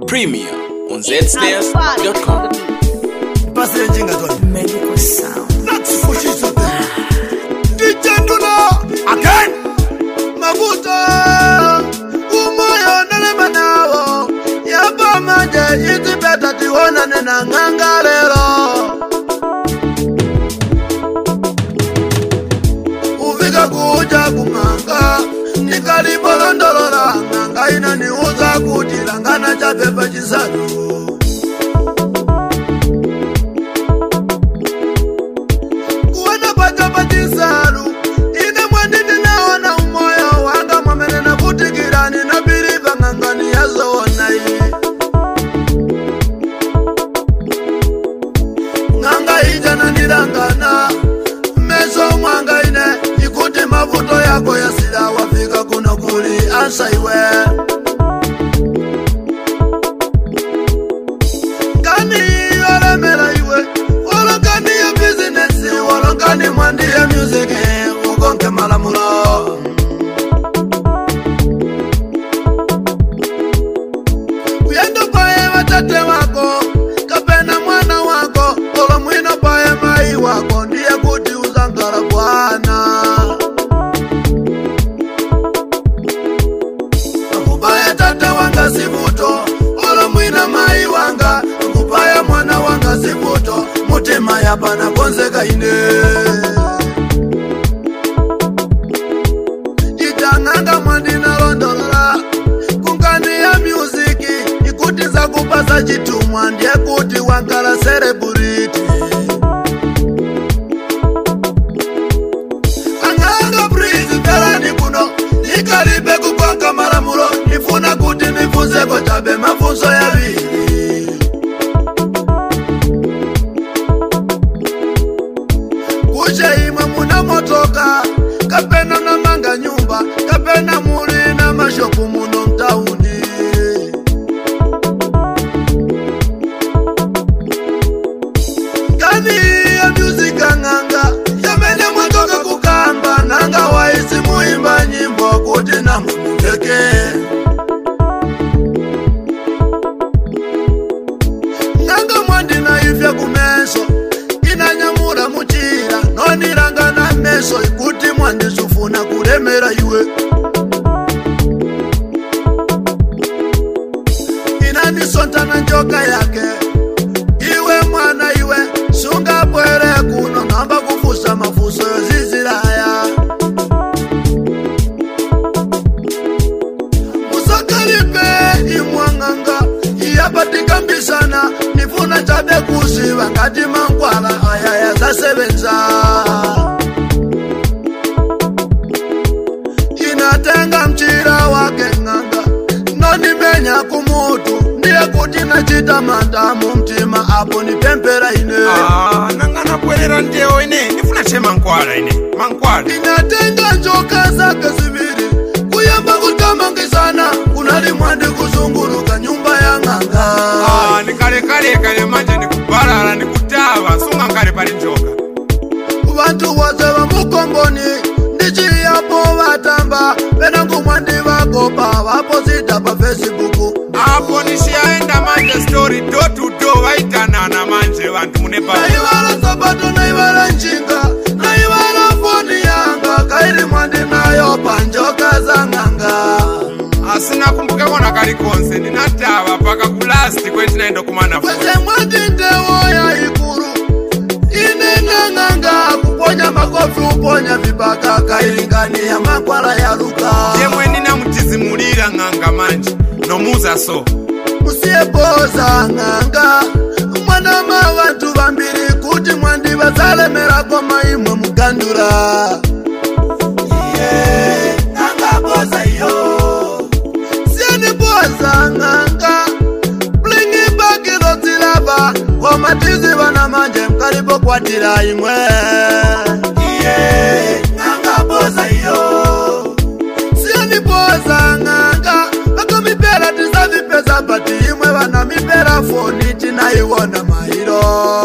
Premier on zstairs.com. Medical sound. That's what she's up there. Again. Mabuta. Umoyo nelemanao. Yaba maje iti beta tiwana nena ngangalero. Ufika kuja kumanga. Nikalibolondolola. Nganga ina niuza kutilangana chapepa chisadu. Mavuto yako ya sila wafika kuna kuli ansa iwe Kani yolemela iwe Walokani ya business Walokani mwandi ya music Ukonke malamulo Uyendo pae watate wako Kapena mwana wako Olo mwino pae mai wako Ndiye kuti uzangara bwana Sibuto, ola mwina mai wanga Kupaya mwana wanga sibuto Mutima yapana konzeka ine Itanganga mwandina londola Kungani ya musiki Ikuti za kupasa jitumwa Ndiye kuti wankala celebrity Anganga breeze pelani kuno Nikaribe kupanga malamulo Nifuna kuti nifunze kotabe mafunzo ya vili Kuche ima muna motoka Kapena na manga nyumba Kapena muli na mashopu muno mtauni Kani ya music nganga Yamene mwatoka kukamba Nanga waisi muimba nyimbo kuti na mumuteke Nanga mwandina ifya kumeso Inanyamura muchira Noniranga na meso Ikuti mwandisufuna kulemera iwe Inanisonta na njoka yake Iwe mwana iwe Sunga pwere kuno Namba kufusa mafuso ziziraya Musakalipe imwanganga Iyapatika mbisana Nifuna chabe kusiva Ngati mangwala ayaya zasebenza Inatenga mchira wake nganga Noni menya kumutu Ndiye kuti nachita mandamu mtima Apo ni tempera ine Nangana pwerera ndeo ine Nifuna che mankwala ine Mankwala Inatenga njoka zake ziviri Kuyamba kutamangizana Kunali mwandi kuzunguruka nyumba ya nganga Nikale manje nikubarara nikutava Sunga ngale pali njoka Vantu wose wa mukomboni Ndichi yapo watamba Venangu mwandi wakopa Wapo sita pa Facebook Apo nishiaenda manje story do to do Waitanana manje vantu munepa Naiwala sabato naiwala njinga Naiwala foni yanga Kairi mwandi nayo panjoka za nganga Asina kumbuke kona kali konse Ninatava paka kulasti kwenye naendo kumana foni Kweze mwandi ndewo ya ikuru Inena nganga Kuponya makofi uponya vibaka Kailingani ya makwala ya luka Jemwe nina mtizimulira nganga manje Nomuza so Musieboza nganga Mwana mawantu bambiri Kuti mwandi bazalemera kwa maimwe mugandura Nganga boza yo Sieni boza nganga Blingi baki lotilaba Kwa matizi wana manje Mkaribo kwa tira imwe Nganga boza yo Sieni boza nganga Bako mipera tisavi pesa Pati imwe wana mipera Foni tina iwona mairo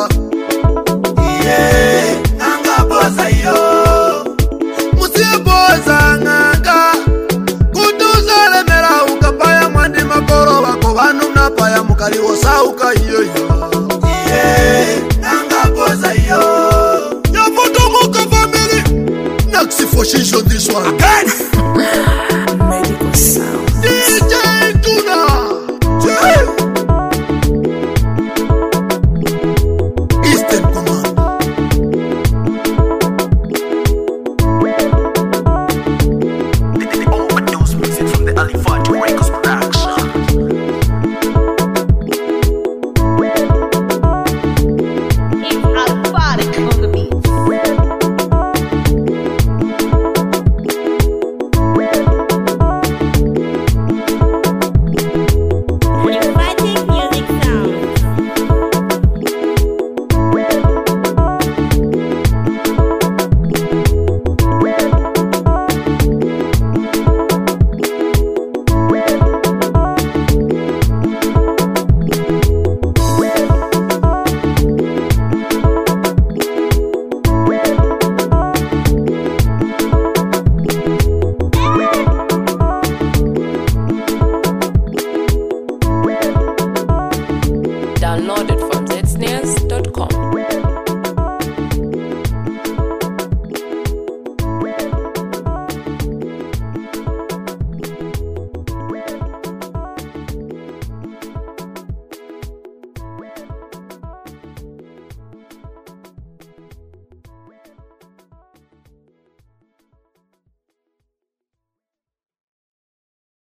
Nganga boza yo Musieboza nganga Kutuza lemera ukapaya mwandi makoro wako Vanu na paya Moshisho this one. Again.